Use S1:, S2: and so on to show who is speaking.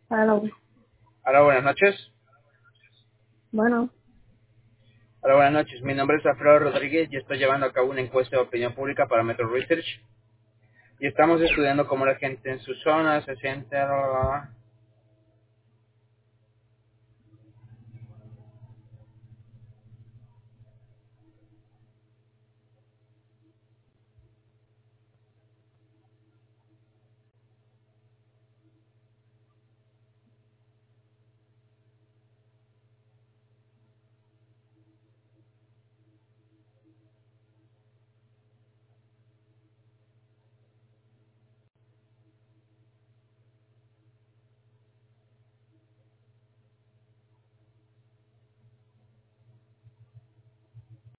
S1: Hello.
S2: Hola, buenas noches.
S1: Bueno,
S2: Hola, buenas noches. Mi nombre es Alfredo Rodríguez y estoy llevando a cabo una encuesta de opinión pública para Metro Research. Y estamos estudiando cómo la gente en su zona se siente. Bla, bla, bla.